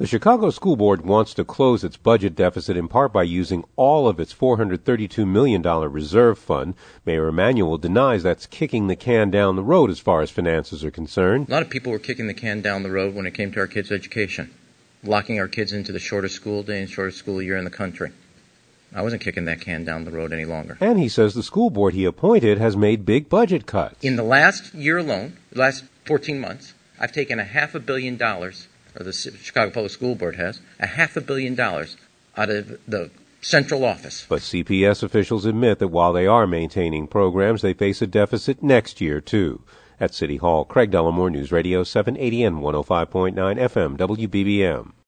The Chicago School Board wants to close its budget deficit in part by using all of its $432 million reserve fund. Mayor Emanuel denies that's kicking the can down the road as far as finances are concerned. A lot of people were kicking the can down the road when it came to our kids' education, locking our kids into the shortest school day and shortest school year in the country. I wasn't kicking that can down the road any longer. And he says the school board he appointed has made big budget cuts. In the last year alone, the last 14 months, I've taken $500 million, or the Chicago Public School Board has, $500 million out of the central office. But CPS officials admit that while they are maintaining programs, they face a deficit next year, too. At City Hall, Craig Dellamore, News Radio 780 and 105.9 FM, WBBM.